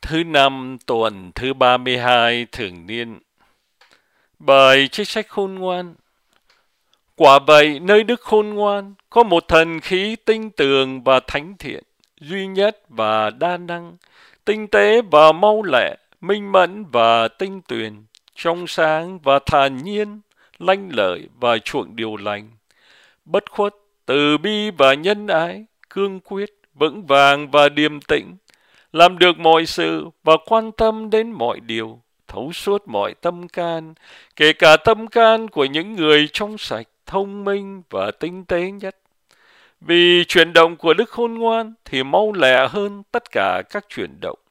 Thứ năm tuần thứ 32 thường niên. Bài trích sách khôn ngoan. Quả vậy, nơi Đức khôn ngoan có một thần khí tinh tường và thánh thiện, duy nhất và đa năng, tinh tế và mau lẹ, minh mẫn và tinh tuyền, trong sáng và thản nhiên, lanh lợi và chuộng điều lành, bất khuất, từ bi và nhân ái, cương quyết, vững vàng và điềm tĩnh, làm được mọi sự và quan tâm đến mọi điều, thấu suốt mọi tâm can, kể cả tâm can của những người trong sạch, thông minh và tinh tế nhất. Vì chuyển động của Đức khôn ngoan thì mau lẹ hơn tất cả các chuyển động.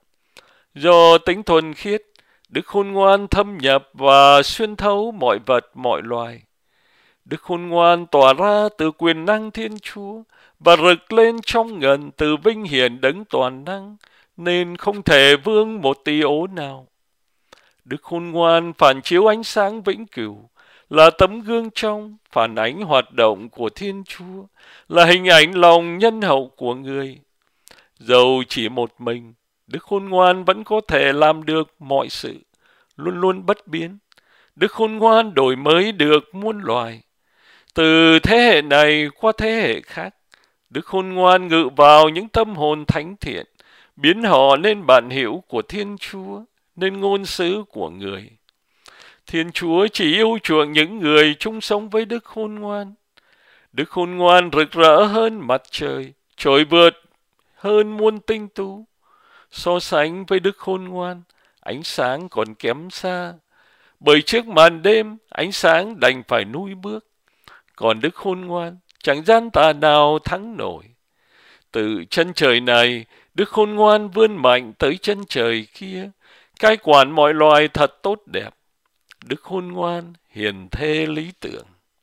Do tính thuần khiết, Đức khôn ngoan thâm nhập và xuyên thấu mọi vật, mọi loài. Đức khôn ngoan tỏa ra từ quyền năng Thiên Chúa và rực lên trong ngần từ vinh hiển đấng toàn năng, nên không thể vương một tí ố nào. Đức khôn ngoan phản chiếu ánh sáng vĩnh cửu, là tấm gương trong phản ánh hoạt động của Thiên Chúa, là hình ảnh lòng nhân hậu của người. Dầu chỉ một mình, Đức khôn ngoan vẫn có thể làm được mọi sự, luôn luôn bất biến. Đức khôn ngoan đổi mới được muôn loài. Từ thế hệ này qua thế hệ khác, Đức khôn ngoan ngự vào những tâm hồn thánh thiện, biến họ nên bạn hữu của Thiên Chúa, nên ngôn sứ của người. Thiên Chúa chỉ yêu chuộng những người chung sống với Đức khôn ngoan. Đức khôn ngoan rực rỡ hơn mặt trời, trội vượt hơn muôn tinh tú. So sánh với Đức khôn ngoan, ánh sáng còn kém xa, bởi trước màn đêm, ánh sáng đành phải nuôi bước. Còn Đức khôn ngoan, chẳng gian tà nào thắng nổi. Từ chân trời này, Đức khôn ngoan vươn mạnh tới chân trời kia, cai quản mọi loài thật tốt đẹp. Đức khôn ngoan, hiền thê lý tưởng.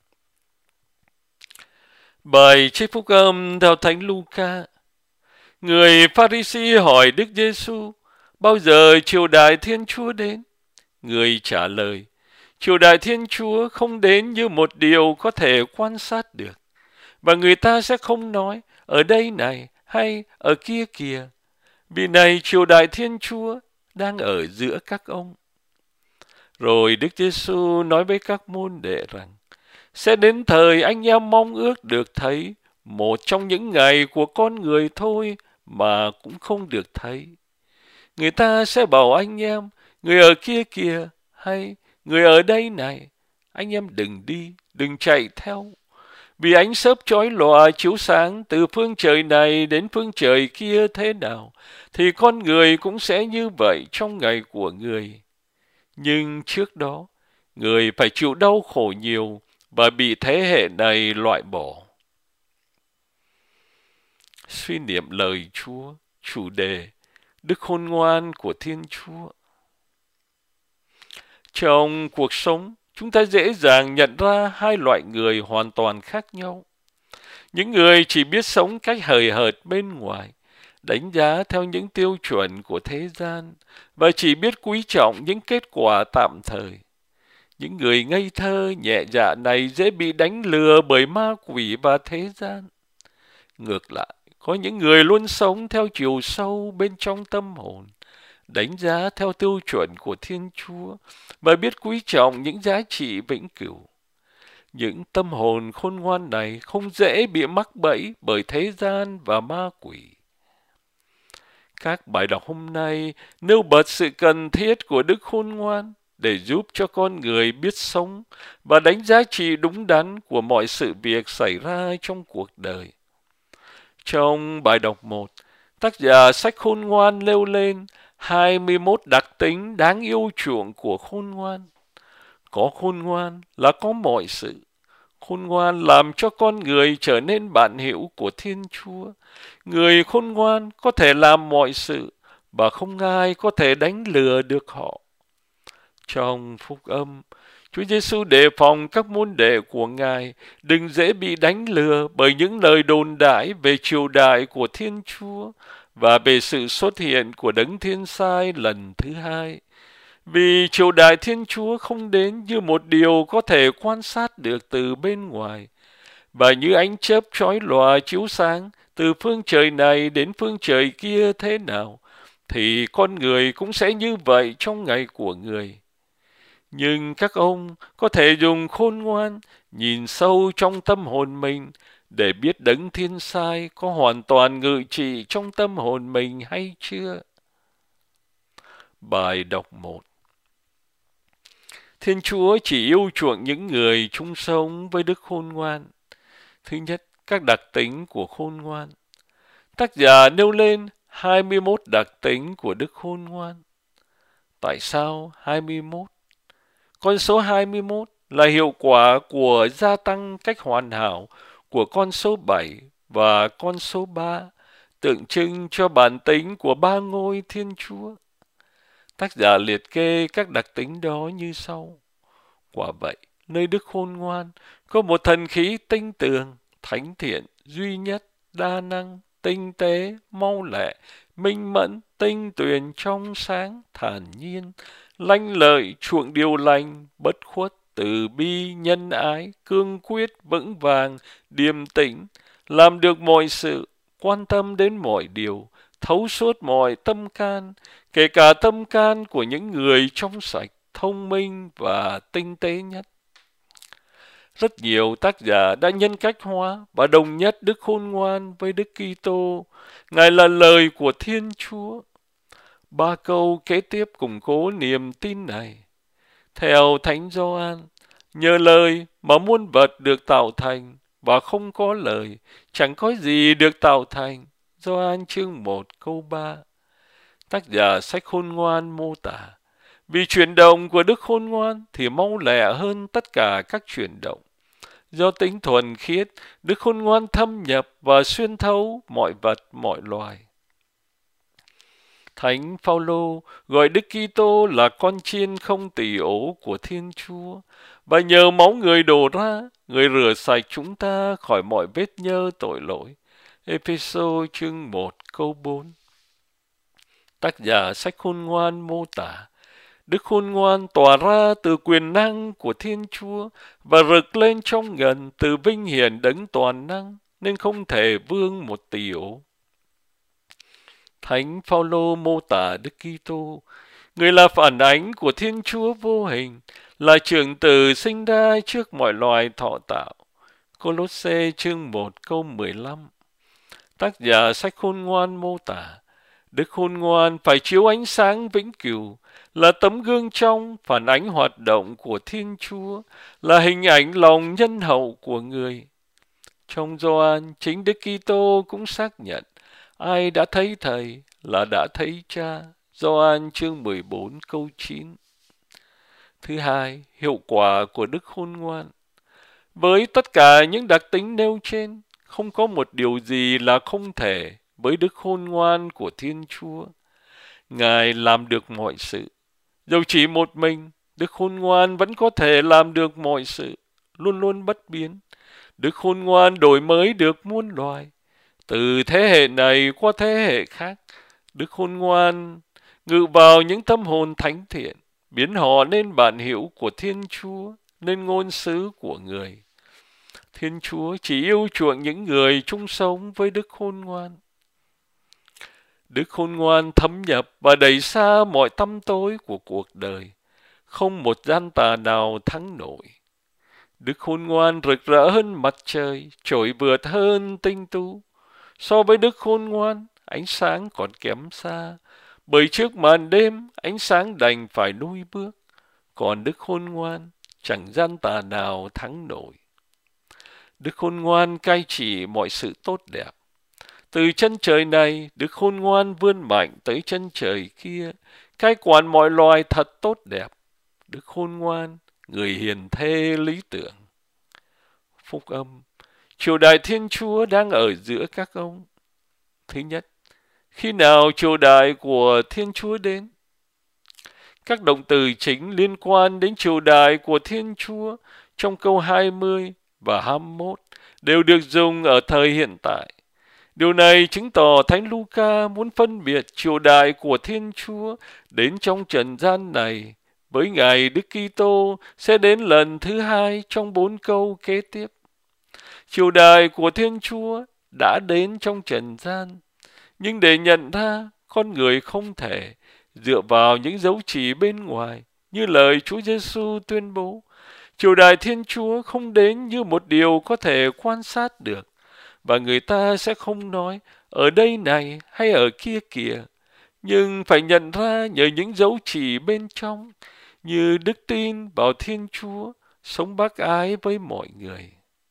Bài trích phúc âm theo Thánh Luca. Người Pha-ri-si hỏi Đức Giê-xu, bao giờ triều đại Thiên Chúa đến? Người trả lời, triều đại Thiên Chúa không đến như một điều có thể quan sát được. Và người ta sẽ không nói, ở đây này hay ở kia kìa. Vì này triều đại Thiên Chúa đang ở giữa các ông. Rồi Đức Giê-xu nói với các môn đệ rằng, sẽ đến thời anh em mong ước được thấy một trong những ngày của con người thôi mà cũng không được thấy. Người ta sẽ bảo anh em, người ở kia kìa, hay người ở đây này, anh em đừng đi, đừng chạy theo. Vì ánh xớp chói lòa chiếu sáng từ phương trời này đến phương trời kia thế nào, thì con người cũng sẽ như vậy trong ngày của người. Nhưng trước đó, người phải chịu đau khổ nhiều và bị thế hệ này loại bỏ. Suy niệm lời Chúa, chủ đề Đức khôn ngoan của Thiên Chúa. Trong cuộc sống, chúng ta dễ dàng nhận ra hai loại người hoàn toàn khác nhau. Những người chỉ biết sống cách hời hợt bên ngoài, đánh giá theo những tiêu chuẩn của thế gian và chỉ biết quý trọng những kết quả tạm thời. Những người ngây thơ, nhẹ dạ này dễ bị đánh lừa bởi ma quỷ và thế gian. Ngược lại, có những người luôn sống theo chiều sâu bên trong tâm hồn, đánh giá theo tiêu chuẩn của Thiên Chúa và biết quý trọng những giá trị vĩnh cửu. Những tâm hồn khôn ngoan này không dễ bị mắc bẫy bởi thế gian và ma quỷ. Các bài đọc hôm nay nêu bật sự cần thiết của Đức khôn ngoan để giúp cho con người biết sống và đánh giá trị đúng đắn của mọi sự việc xảy ra trong cuộc đời. Trong bài đọc 1, tác giả sách khôn ngoan nêu lên 21 đặc tính đáng yêu chuộng của khôn ngoan. Có khôn ngoan là có mọi sự. Khôn ngoan làm cho con người trở nên bạn hữu của Thiên Chúa. Người khôn ngoan có thể làm mọi sự và không ai có thể đánh lừa được họ. Trong phúc âm, Chúa Giêsu đề phòng các môn đệ của Ngài đừng dễ bị đánh lừa bởi những lời đồn đãi về triều đại của Thiên Chúa và về sự xuất hiện của Đấng Thiên Sai lần thứ hai. Vì triều đại Thiên Chúa không đến như một điều có thể quan sát được từ bên ngoài, và như ánh chớp chói lòa chiếu sáng từ phương trời này đến phương trời kia thế nào, thì con người cũng sẽ như vậy trong ngày của người. Nhưng các ông có thể dùng khôn ngoan nhìn sâu trong tâm hồn mình để biết đấng thiên sai có hoàn toàn ngự trị trong tâm hồn mình hay chưa? Bài đọc 1. Thiên Chúa chỉ yêu chuộng những người chung sống với đức khôn ngoan. Thứ nhất, các đặc tính của khôn ngoan. Tác giả nêu lên 21 đặc tính của đức khôn ngoan. Tại sao 21? Con số 21 là hiệu quả của gia tăng cách hoàn hảo của con số 7 và con số 3, tượng trưng cho bản tính của ba ngôi Thiên Chúa. Tác giả liệt kê các đặc tính đó như sau. Quả vậy, nơi đức khôn ngoan có một thần khí tinh tường, thánh thiện, duy nhất, đa năng, tinh tế, mau lẹ, minh mẫn, tinh tuyền, trong sáng, thản nhiên, lanh lợi, chuộng điều lành, bất khuất, từ bi, nhân ái, cương quyết, vững vàng, điềm tĩnh, làm được mọi sự, quan tâm đến mọi điều, thấu suốt mọi tâm can, kể cả tâm can của những người trong sạch, thông minh và tinh tế nhất. Rất nhiều tác giả đã nhân cách hóa và đồng nhất đức khôn ngoan với Đức Kitô. Ngài là lời của Thiên Chúa. 3 câu kế tiếp củng cố niềm tin này. Theo Thánh Gioan, nhờ lời mà muôn vật được tạo thành, và không có lời, chẳng có gì được tạo thành. Gioan chương 1 câu 3. Tác giả sách khôn ngoan mô tả, vì chuyển động của đức khôn ngoan thì mau lẹ hơn tất cả các chuyển động. Do tính thuần khiết, đức khôn ngoan thâm nhập và xuyên thấu mọi vật, mọi loài. Thánh Phaolô gọi Đức Kitô là con chiên không tỳ ố của Thiên Chúa, và nhờ máu người đổ ra, người rửa sạch chúng ta khỏi mọi vết nhơ tội lỗi. Ê-phê-sô chương 1 câu 4. Tác giả sách khôn ngoan mô tả, đức khôn ngoan tỏa ra từ quyền năng của Thiên Chúa và rực lên trong ngần từ vinh hiển đấng toàn năng, nên không thể vương một tỳ ố. Thánh Phaolô mô tả Đức Kitô, người là phản ánh của Thiên Chúa vô hình, là trưởng tử sinh ra trước mọi loài thọ tạo. Cô-lốt-xê chương 1 câu 15. Tác giả sách khôn ngoan mô tả, đức khôn ngoan phải chiếu ánh sáng vĩnh cửu, là tấm gương trong phản ánh hoạt động của Thiên Chúa, là hình ảnh lòng nhân hậu của người. Trong Gioan, chính Đức Kitô cũng xác nhận, ai đã thấy Thầy là đã thấy Cha. Gioan chương 14 câu 9. Thứ hai, hiệu quả của đức khôn ngoan. Với tất cả những đặc tính nêu trên, không có một điều gì là không thể với đức khôn ngoan của Thiên Chúa. Ngài làm được mọi sự. Dầu chỉ một mình, đức khôn ngoan vẫn có thể làm được mọi sự, luôn luôn bất biến. Đức khôn ngoan đổi mới được muôn loài. Từ thế hệ này qua thế hệ khác, đức khôn ngoan ngự vào những tâm hồn thánh thiện, biến họ nên bản hữu của Thiên Chúa, nên ngôn sứ của người. Thiên Chúa chỉ yêu chuộng những người chung sống với đức khôn ngoan. Đức khôn ngoan thấm nhập và đẩy xa mọi tăm tối của cuộc đời, không một gian tà nào thắng nổi. Đức khôn ngoan rực rỡ hơn mặt trời, trội vượt hơn tinh tú. So với đức khôn ngoan, ánh sáng còn kém xa, bởi trước màn đêm ánh sáng đành phải lui bước. Còn đức khôn ngoan, chẳng gian tà nào thắng nổi. Đức khôn ngoan cai trị mọi sự tốt đẹp. Từ chân trời này, đức khôn ngoan vươn mạnh tới chân trời kia, cai quản mọi loài thật tốt đẹp. Đức khôn ngoan, người hiền thê lý tưởng. Phúc âm, triều đại Thiên Chúa đang ở giữa các ông. Thứ nhất, khi nào triều đại của Thiên Chúa đến? Các động từ chính liên quan đến triều đại của Thiên Chúa trong câu 20 và 21 đều được dùng ở thời hiện tại. Điều này chứng tỏ Thánh Luca muốn phân biệt triều đại của Thiên Chúa đến trong trần gian này với ngày Đức Kitô sẽ đến lần thứ hai trong 4 câu kế tiếp. Triều đại của Thiên Chúa đã đến trong trần gian, nhưng để nhận ra con người không thể dựa vào những dấu chỉ bên ngoài như lời Chúa Giêsu tuyên bố. Triều đại Thiên Chúa không đến như một điều có thể quan sát được, và người ta sẽ không nói ở đây này hay ở kia kìa, nhưng phải nhận ra nhờ những dấu chỉ bên trong, như đức tin vào Thiên Chúa, sống bác ái với mọi người.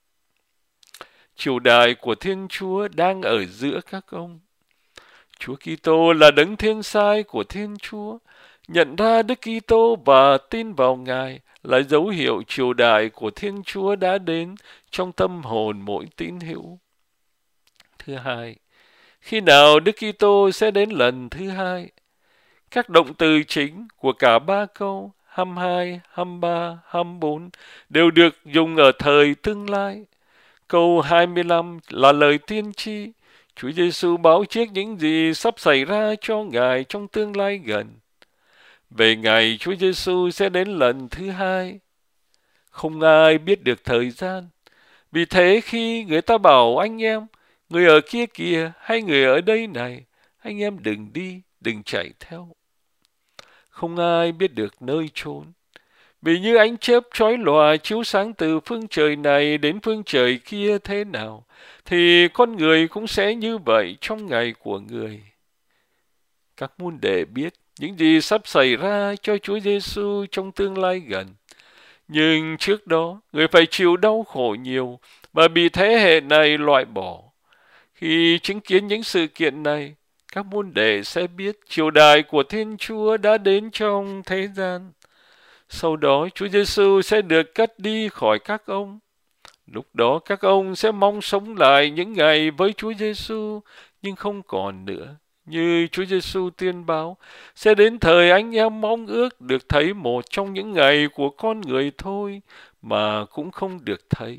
Triều đại của Thiên Chúa đang ở giữa các ông. Chúa Kitô là đấng thiên sai của Thiên Chúa. Nhận ra Đức Kitô và tin vào Ngài là dấu hiệu triều đại của Thiên Chúa đã đến trong tâm hồn mỗi tín hữu. Thứ hai, khi nào Đức Kitô sẽ đến lần thứ hai? Các động từ chính của cả ba câu 22, 23, 24 đều được dùng ở thời tương lai. Câu 25 là lời tiên tri. Chúa Giêsu báo trước những gì sắp xảy ra cho Ngài trong tương lai gần. Về ngày Chúa Giêsu sẽ đến lần thứ hai, không ai biết được thời gian. Vì thế khi người ta bảo anh em, người ở kia kìa hay người ở đây này, anh em đừng đi, đừng chạy theo. Không ai biết được nơi chốn. Vì như ánh chớp chói lòa chiếu sáng từ phương trời này đến phương trời kia thế nào, thì con người cũng sẽ như vậy trong ngày của người. Các môn đệ biết những gì sắp xảy ra cho Chúa Giêsu trong tương lai gần. Nhưng trước đó, người phải chịu đau khổ nhiều và bị thế hệ này loại bỏ. Khi chứng kiến những sự kiện này, các môn đệ sẽ biết triều đại của Thiên Chúa đã đến trong thế gian. Sau đó Chúa Giêsu sẽ được cất đi khỏi các ông. Lúc đó các ông sẽ mong sống lại những ngày với Chúa Giêsu, nhưng không còn nữa. Như Chúa Giêsu tuyên báo, sẽ đến thời anh em mong ước được thấy một trong những ngày của con người thôi, mà cũng không được thấy.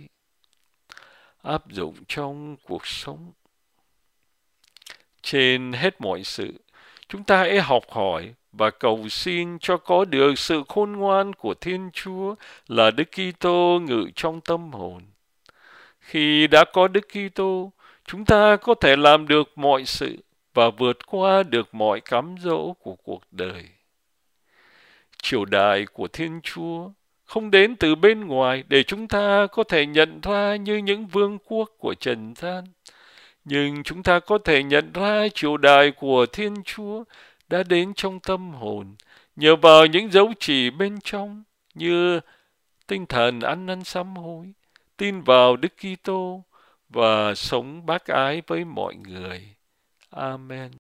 Áp dụng trong cuộc sống. Trên hết mọi sự, chúng ta hãy học hỏi và cầu xin cho có được sự khôn ngoan của Thiên Chúa là Đức Kitô ngự trong tâm hồn. Khi đã có Đức Kitô, chúng ta có thể làm được mọi sự và vượt qua được mọi cám dỗ của cuộc đời. Triều đại của Thiên Chúa không đến từ bên ngoài để chúng ta có thể nhận ra như những vương quốc của trần gian. Nhưng chúng ta có thể nhận ra triều đại của Thiên Chúa đã đến trong tâm hồn nhờ vào những dấu chỉ bên trong như tinh thần ăn năn sám hối, tin vào Đức Kitô và sống bác ái với mọi người. Amen.